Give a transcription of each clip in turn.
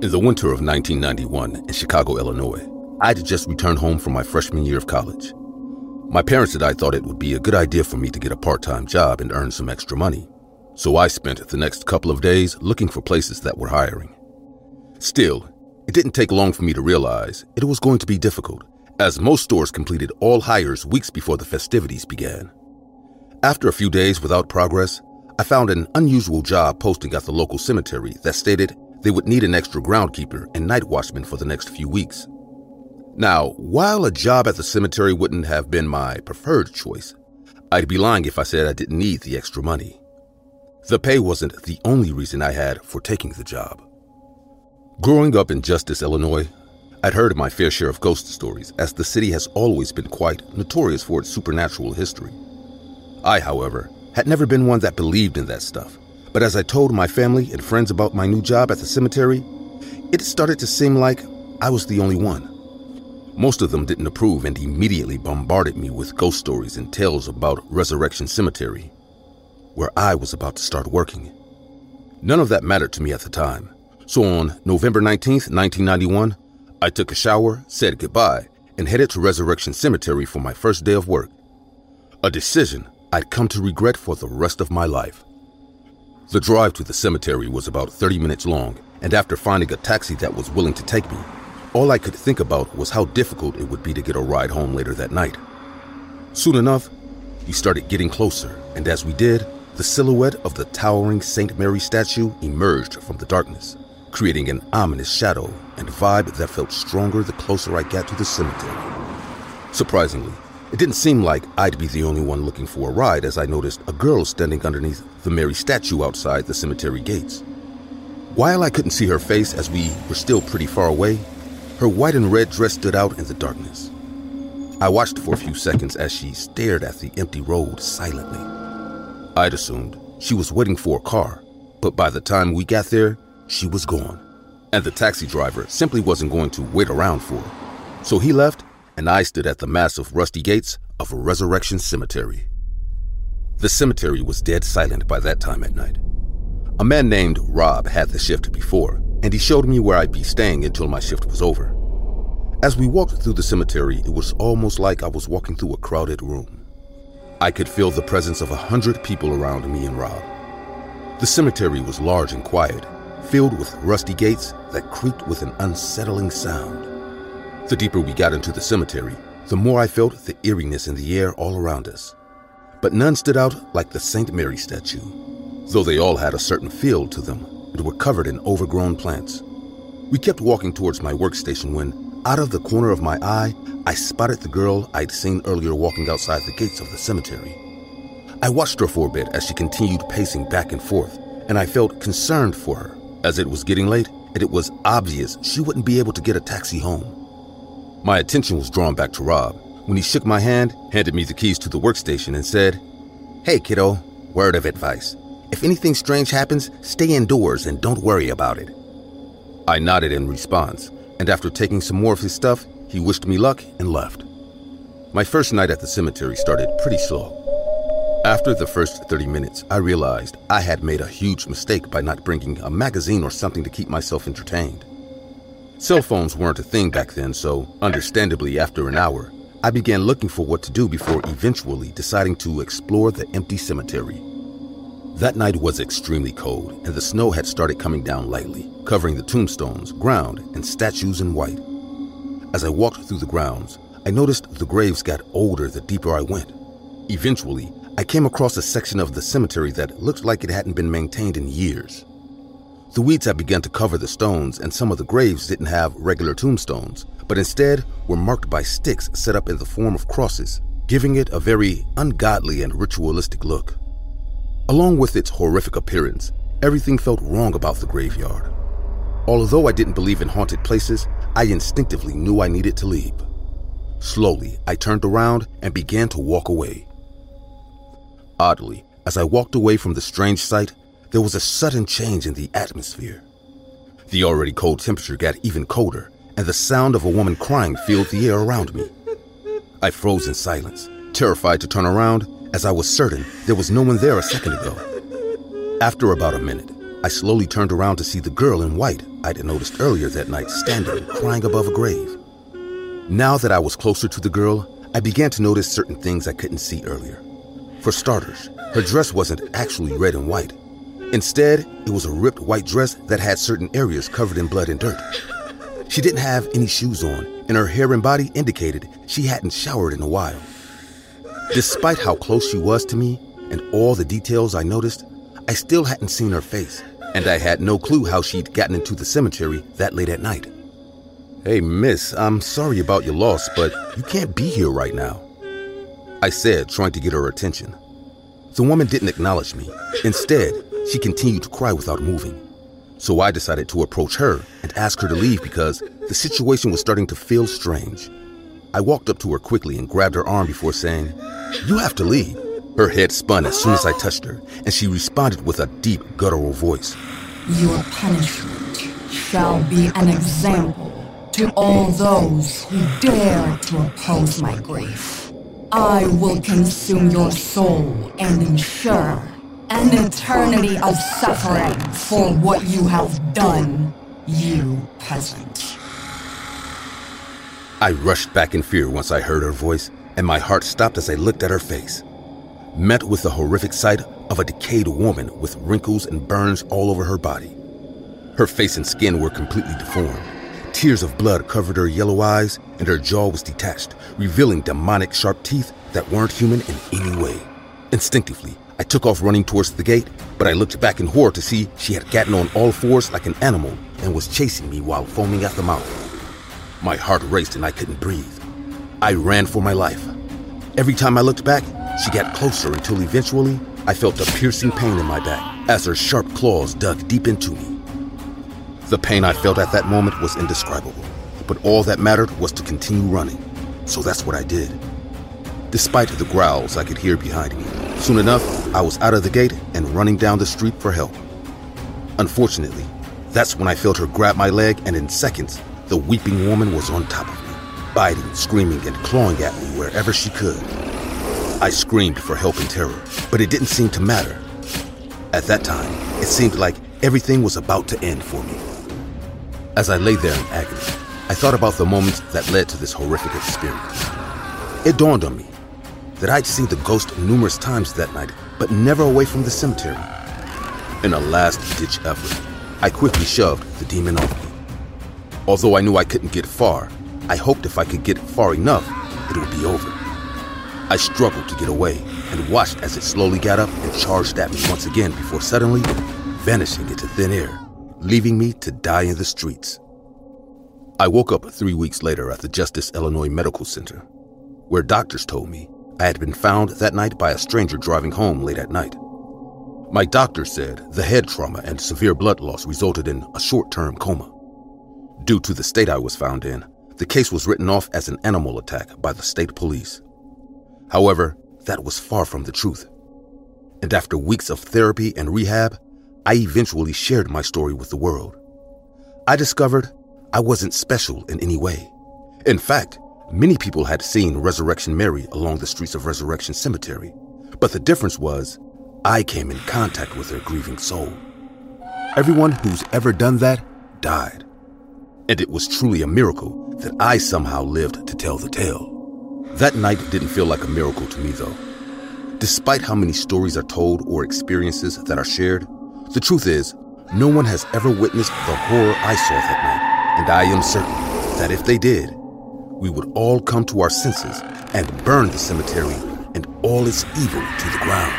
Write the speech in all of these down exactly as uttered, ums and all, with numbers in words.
In the winter of nineteen ninety-one in Chicago, Illinois, I'd just returned home from my freshman year of college. My parents and I thought it would be a good idea for me to get a part-time job and earn some extra money. So I spent the next couple of days looking for places that were hiring. Still, it didn't take long for me to realize it was going to be difficult, as most stores completed all hires weeks before the festivities began. After a few days without progress, I found an unusual job posting at the local cemetery that stated they would need an extra groundkeeper and night watchman for the next few weeks. Now, while a job at the cemetery wouldn't have been my preferred choice, I'd be lying if I said I didn't need the extra money. The pay wasn't the only reason I had for taking the job. Growing up in Justice, Illinois, I'd heard my fair share of ghost stories, as the city has always been quite notorious for its supernatural history. I, however, had never been one that believed in that stuff. But as I told my family and friends about my new job at the cemetery, it started to seem like I was the only one. Most of them didn't approve and immediately bombarded me with ghost stories and tales about Resurrection Cemetery, where I was about to start working. None of that mattered to me at the time. So on November nineteenth, nineteen ninety-one, I took a shower, said goodbye, and headed to Resurrection Cemetery for my first day of work. A decision I'd come to regret for the rest of my life. The drive to the cemetery was about thirty minutes long, and after finding a taxi that was willing to take me, all I could think about was how difficult it would be to get a ride home later that night. Soon enough, we started getting closer, and as we did, the silhouette of the towering Saint Mary statue emerged from the darkness, creating an ominous shadow and vibe that felt stronger the closer I got to the cemetery. Surprisingly, it didn't seem like I'd be the only one looking for a ride, as I noticed a girl standing underneath the Mary statue outside the cemetery gates. While I couldn't see her face as we were still pretty far away, her white and red dress stood out in the darkness. I watched for a few seconds as she stared at the empty road silently. I'd assumed she was waiting for a car, but by the time we got there, she was gone, and the taxi driver simply wasn't going to wait around for her. So he left, and I stood at the massive rusty gates of a Resurrection Cemetery. The cemetery was dead silent by that time at night. A man named Rob had the shift before, and he showed me where I'd be staying until my shift was over. As we walked through the cemetery, it was almost like I was walking through a crowded room. I could feel the presence of a hundred people around me and Rob. The cemetery was large and quiet, filled with rusty gates that creaked with an unsettling sound. The deeper we got into the cemetery, the more I felt the eeriness in the air all around us. But none stood out like the Saint Mary statue, though they all had a certain feel to them and were covered in overgrown plants. We kept walking towards my workstation when, out of the corner of my eye, I spotted the girl I'd seen earlier walking outside the gates of the cemetery. I watched her for a bit as she continued pacing back and forth, and I felt concerned for her, as it was getting late and it was obvious she wouldn't be able to get a taxi home. My attention was drawn back to Rob when he shook my hand, handed me the keys to the workstation, and said, "Hey kiddo, word of advice. If anything strange happens, stay indoors and don't worry about it." I nodded in response, and after taking some more of his stuff, he wished me luck and left. My first night at the cemetery started pretty slow. After the first thirty minutes, I realized I had made a huge mistake by not bringing a magazine or something to keep myself entertained. Cell phones weren't a thing back then, so understandably, after an hour, I began looking for what to do before eventually deciding to explore the empty cemetery. That night was extremely cold, and the snow had started coming down lightly, covering the tombstones, ground, and statues in white. As I walked through the grounds, I noticed the graves got older the deeper I went. Eventually, I came across a section of the cemetery that looked like it hadn't been maintained in years. The weeds had begun to cover the stones, and some of the graves didn't have regular tombstones, but instead were marked by sticks set up in the form of crosses, giving it a very ungodly and ritualistic look. Along with its horrific appearance, everything felt wrong about the graveyard. Although I didn't believe in haunted places, I instinctively knew I needed to leave. Slowly, I turned around and began to walk away. Oddly, as I walked away from the strange sight, there was a sudden change in the atmosphere. The already cold temperature got even colder, and the sound of a woman crying filled the air around me. I froze in silence, terrified to turn around, as I was certain there was no one there a second ago. After about a minute, I slowly turned around to see the girl in white I'd noticed earlier that night standing, crying above a grave. Now that I was closer to the girl, I began to notice certain things I couldn't see earlier. For starters, her dress wasn't actually red and white. Instead, it was a ripped white dress that had certain areas covered in blood and dirt. She didn't have any shoes on, and her hair and body indicated she hadn't showered in a while. Despite how close she was to me and all the details I noticed, I still hadn't seen her face, and I had no clue how she'd gotten into the cemetery that late at night. "Hey, miss, I'm sorry about your loss, but you can't be here right now," I said, trying to get her attention. The woman didn't acknowledge me. Instead, she continued to cry without moving. So I decided to approach her and ask her to leave because the situation was starting to feel strange. I walked up to her quickly and grabbed her arm before saying, "You have to leave." Her head spun as soon as I touched her, and she responded with a deep, guttural voice. "Your punishment shall be an example to all those who dare to oppose my grief. I will consume your soul and ensure an eternity of suffering for what you have done, you peasant." I rushed back in fear once I heard her voice, and my heart stopped as I looked at her face. Met with the horrific sight of a decayed woman with wrinkles and burns all over her body. Her face and skin were completely deformed. Tears of blood covered her yellow eyes, and her jaw was detached, revealing demonic sharp teeth that weren't human in any way. Instinctively, I took off running towards the gate, but I looked back in horror to see she had gotten on all fours like an animal and was chasing me while foaming at the mouth. My heart raced and I couldn't breathe. I ran for my life. Every time I looked back, she got closer until eventually I felt a piercing pain in my back as her sharp claws dug deep into me. The pain I felt at that moment was indescribable, but all that mattered was to continue running, so that's what I did. Despite the growls I could hear behind me, soon enough, I was out of the gate and running down the street for help. Unfortunately, that's when I felt her grab my leg, and in seconds, the weeping woman was on top of me, biting, screaming, and clawing at me wherever she could. I screamed for help in terror, but it didn't seem to matter. At that time, it seemed like everything was about to end for me. As I lay there in agony, I thought about the moments that led to this horrific experience. It dawned on me that I'd seen the ghost numerous times that night, but never away from the cemetery. In a last-ditch effort, I quickly shoved the demon off me. Although I knew I couldn't get far, I hoped if I could get far enough, it would be over. I struggled to get away and watched as it slowly got up and charged at me once again before suddenly vanishing into thin air, leaving me to die in the streets. I woke up three weeks later at the Justice Illinois Medical Center, where doctors told me I had been found that night by a stranger driving home late at night. My doctor said the head trauma and severe blood loss resulted in a short-term coma. Due to the state I was found in, the case was written off as an animal attack by the state police. However, that was far from the truth. And after weeks of therapy and rehab, I eventually shared my story with the world. I discovered I wasn't special in any way. In fact, many people had seen Resurrection Mary along the streets of Resurrection Cemetery, but the difference was I came in contact with her grieving soul. Everyone who's ever done that died. And it was truly a miracle that I somehow lived to tell the tale. That night didn't feel like a miracle to me, though. Despite how many stories are told or experiences that are shared, the truth is, no one has ever witnessed the horror I saw that night, and I am certain that if they did, we would all come to our senses and burn the cemetery and all its evil to the ground.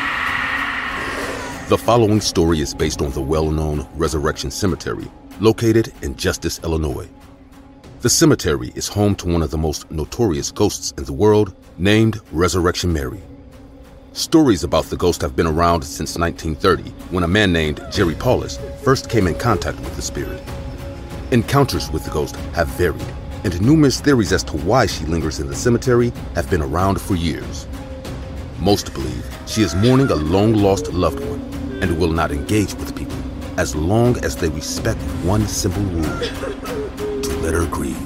The following story is based on the well-known Resurrection Cemetery, located in Justice, Illinois. The cemetery is home to one of the most notorious ghosts in the world, named Resurrection Mary. Stories about the ghost have been around since nineteen thirty, when a man named Jerry Paulus first came in contact with the spirit. Encounters with the ghost have varied, and numerous theories as to why she lingers in the cemetery have been around for years. Most believe she is mourning a long-lost loved one and will not engage with people as long as they respect one simple rule: to let her grieve.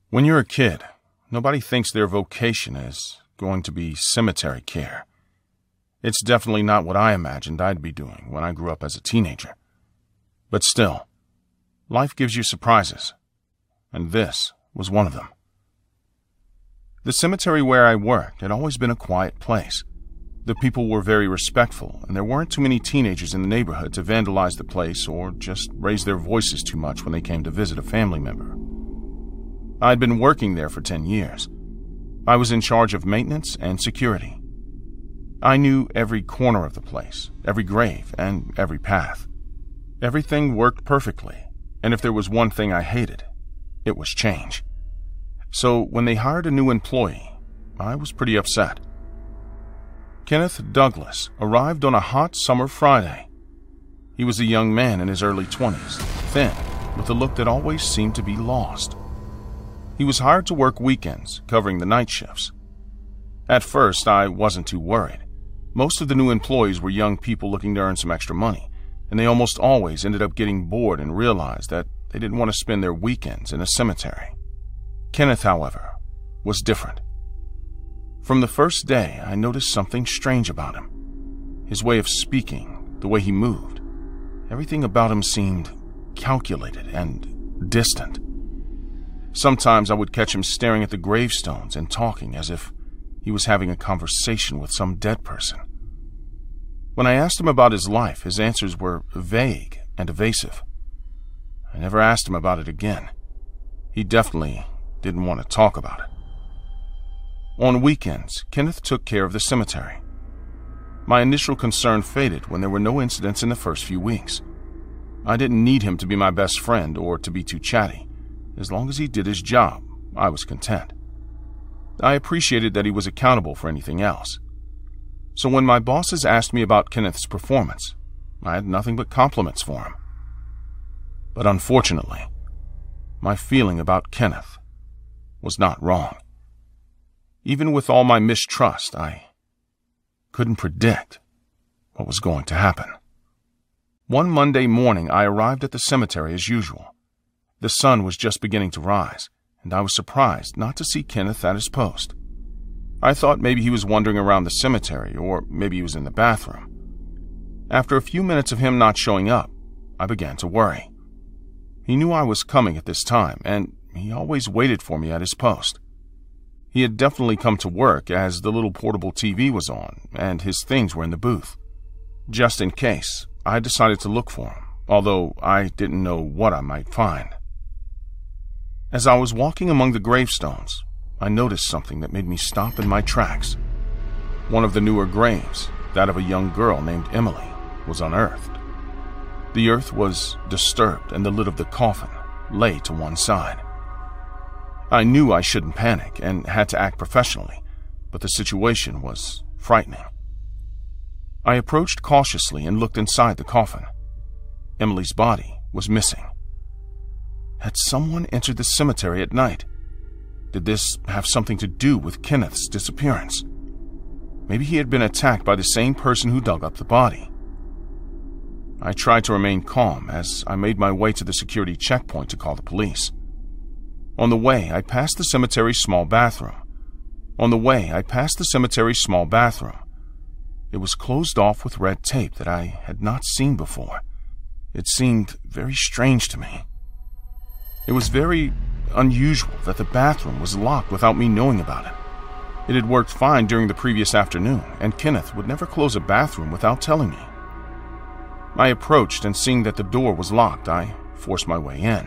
When you're a kid, nobody thinks their vocation is going to be cemetery care. It's definitely not what I imagined I'd be doing when I grew up as a teenager. But still, life gives you surprises, and this was one of them. The cemetery where I worked had always been a quiet place. The people were very respectful, and there weren't too many teenagers in the neighborhood to vandalize the place or just raise their voices too much when they came to visit a family member. I'd been working there for ten years. I was in charge of maintenance and security. I knew every corner of the place, every grave, and every path. Everything worked perfectly, and if there was one thing I hated, it was change. So when they hired a new employee, I was pretty upset. Kenneth Douglas arrived on a hot summer Friday. He was a young man in his early twenties, thin, with a look that always seemed to be lost. He was hired to work weekends, covering the night shifts. At first, I wasn't too worried. Most of the new employees were young people looking to earn some extra money, and they almost always ended up getting bored and realized that they didn't want to spend their weekends in a cemetery. Kenneth, however, was different. From the first day, I noticed something strange about him. His way of speaking, the way he moved, everything about him seemed calculated and distant. Sometimes I would catch him staring at the gravestones and talking as if he was having a conversation with some dead person. When I asked him about his life, his answers were vague and evasive. I never asked him about it again. He definitely didn't want to talk about it. On weekends, Kenneth took care of the cemetery. My initial concern faded when there were no incidents in the first few weeks. I didn't need him to be my best friend or to be too chatty. As long as he did his job, I was content. I appreciated that he was accountable for anything else. So when my bosses asked me about Kenneth's performance, I had nothing but compliments for him. But unfortunately, my feeling about Kenneth was not wrong. Even with all my mistrust, I couldn't predict what was going to happen. One Monday morning, I arrived at the cemetery as usual. The sun was just beginning to rise, and I was surprised not to see Kenneth at his post. I thought maybe he was wandering around the cemetery, or maybe he was in the bathroom. After a few minutes of him not showing up, I began to worry. He knew I was coming at this time, and he always waited for me at his post. He had definitely come to work as the little portable T V was on, and his things were in the booth. Just in case, I decided to look for him, although I didn't know what I might find. As I was walking among the gravestones, I noticed something that made me stop in my tracks. One of the newer graves, that of a young girl named Emily, was unearthed. The earth was disturbed and the lid of the coffin lay to one side. I knew I shouldn't panic and had to act professionally, but the situation was frightening. I approached cautiously and looked inside the coffin. Emily's body was missing. Had someone entered the cemetery at night? Did this have something to do with Kenneth's disappearance? Maybe he had been attacked by the same person who dug up the body. I tried to remain calm as I made my way to the security checkpoint to call the police. On the way, I passed the cemetery's small bathroom. On the way, I passed the cemetery's small bathroom. It was closed off with red tape that I had not seen before. It seemed very strange to me. It was very unusual that the bathroom was locked without me knowing about it. It had worked fine during the previous afternoon, and Kenneth would never close a bathroom without telling me. I approached, and seeing that the door was locked, I forced my way in.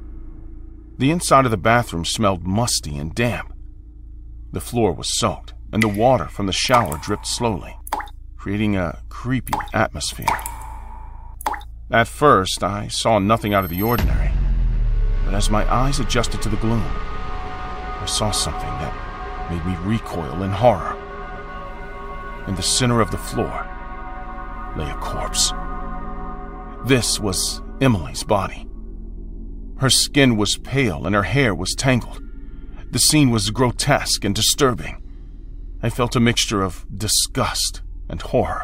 The inside of the bathroom smelled musty and damp. The floor was soaked, and the water from the shower dripped slowly, creating a creepy atmosphere. At first, I saw nothing out of the ordinary, but as my eyes adjusted to the gloom, I saw something that made me recoil in horror. In the center of the floor lay a corpse. This was Emily's body. Her skin was pale and her hair was tangled. The scene was grotesque and disturbing. I felt a mixture of disgust and horror.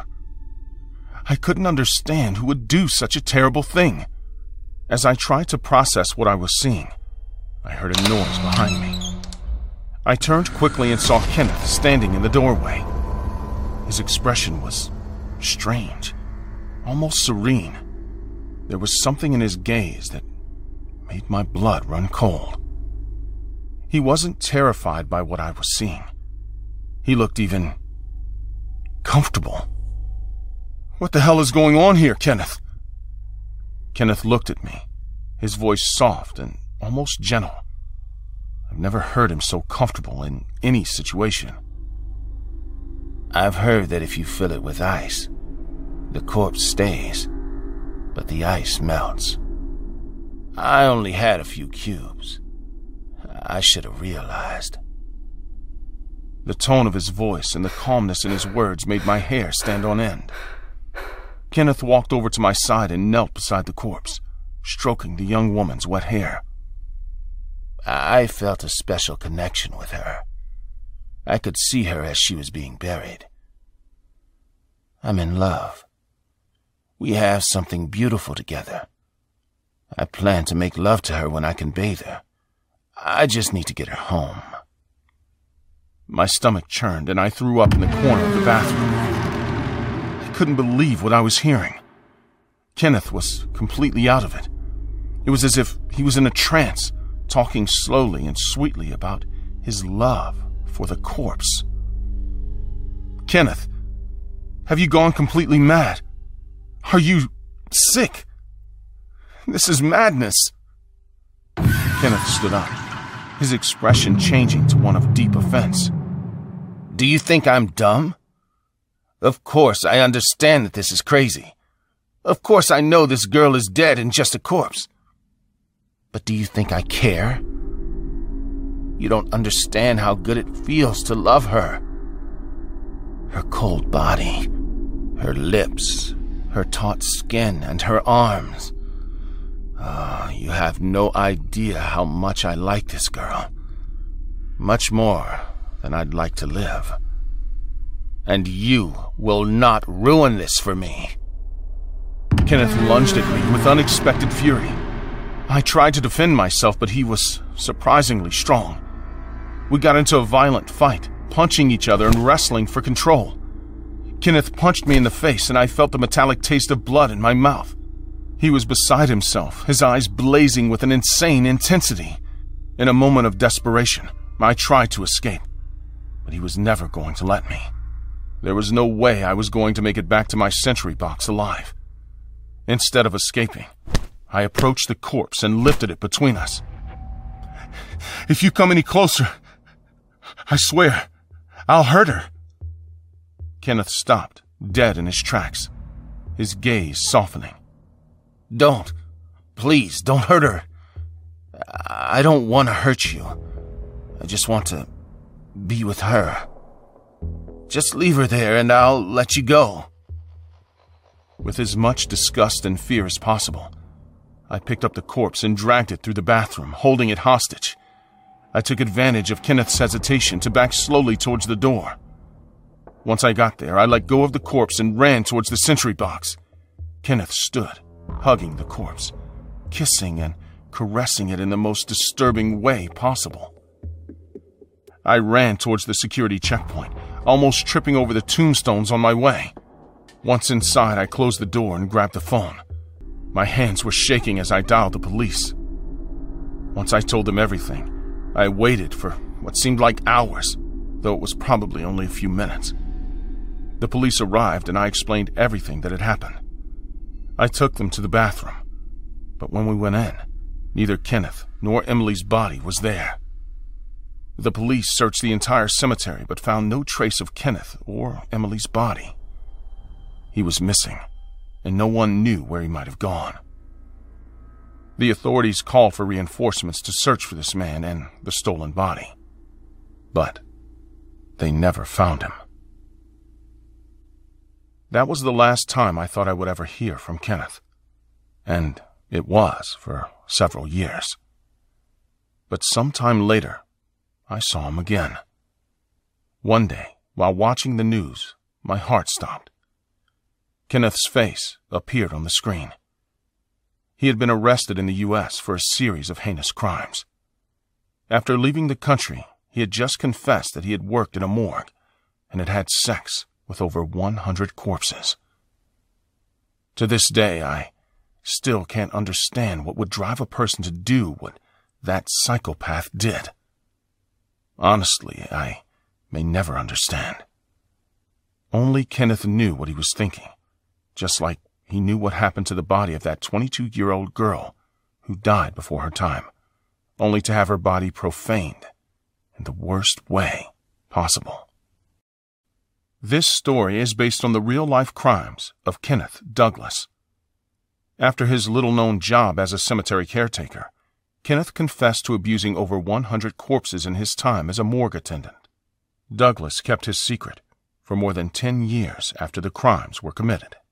I couldn't understand who would do such a terrible thing. As I tried to process what I was seeing, I heard a noise behind me. I turned quickly and saw Kenneth standing in the doorway. His expression was strange, almost serene. There was something in his gaze that made my blood run cold. He wasn't terrified by what I was seeing. He looked even comfortable. "What the hell is going on here, Kenneth?" Kenneth looked at me, his voice soft and almost gentle. I've never heard him so comfortable in any situation. "I've heard that if you fill it with ice, the corpse stays, but the ice melts. I only had a few cubes. I should have realized." The tone of his voice and the calmness in his words made my hair stand on end. Kenneth walked over to my side and knelt beside the corpse, stroking the young woman's wet hair. "I felt a special connection with her. I could see her as she was being buried. I'm in love. We have something beautiful together. I plan to make love to her when I can bathe her. I just need to get her home." My stomach churned and I threw up in the corner of the bathroom. I couldn't believe what I was hearing. Kenneth was completely out of it. It was as if he was in a trance, talking slowly and sweetly about his love for the corpse. "Kenneth, have you gone completely mad? Are you sick? This is madness." Kenneth stood up, his expression changing to one of deep offense. "Do you think I'm dumb? Of course I understand that this is crazy. Of course I know this girl is dead and just a corpse. But do you think I care? You don't understand how good it feels to love her. Her cold body, her lips, her taut skin, and her arms. Ah, oh, you have no idea how much I like this girl. Much more than I'd like to live. And you will not ruin this for me." Kenneth lunged at me with unexpected fury. I tried to defend myself, but he was surprisingly strong. We got into a violent fight, punching each other and wrestling for control. Kenneth punched me in the face, and I felt the metallic taste of blood in my mouth. He was beside himself, his eyes blazing with an insane intensity. In a moment of desperation, I tried to escape, but he was never going to let me. There was no way I was going to make it back to my sentry box alive. Instead of escaping, I approached the corpse and lifted it between us. "If you come any closer, I swear, I'll hurt her." Kenneth stopped, dead in his tracks, his gaze softening. "Don't. Please, don't hurt her. I don't want to hurt you. I just want to be with her. Just leave her there and I'll let you go." With as much disgust and fear as possible, I picked up the corpse and dragged it through the bathroom, holding it hostage. I took advantage of Kenneth's hesitation to back slowly towards the door. Once I got there, I let go of the corpse and ran towards the sentry box. Kenneth stood, hugging the corpse, kissing and caressing it in the most disturbing way possible. I ran towards the security checkpoint, almost tripping over the tombstones on my way. Once inside, I closed the door and grabbed the phone. My hands were shaking as I dialed the police. Once I told them everything, I waited for what seemed like hours, though it was probably only a few minutes. The police arrived and I explained everything that had happened. I took them to the bathroom, but when we went in, neither Kenneth nor Emily's body was there. The police searched the entire cemetery but found no trace of Kenneth or Emily's body. He was missing, and no one knew where he might have gone. The authorities called for reinforcements to search for this man and the stolen body, but they never found him. That was the last time I thought I would ever hear from Kenneth, and it was for several years. But sometime later, I saw him again. One day, while watching the news, my heart stopped. Kenneth's face appeared on the screen. He had been arrested in the U S for a series of heinous crimes. After leaving the country, he had just confessed that he had worked in a morgue and had had sex with over one hundred corpses. To this day, I still can't understand what would drive a person to do what that psychopath did. Honestly, I may never understand. Only Kenneth knew what he was thinking, just like he knew what happened to the body of that twenty-two-year-old girl who died before her time, only to have her body profaned in the worst way possible. This story is based on the real-life crimes of Kenneth Douglas. After his little-known job as a cemetery caretaker, Kenneth confessed to abusing over one hundred corpses in his time as a morgue attendant. Douglas kept his secret for more than ten years after the crimes were committed.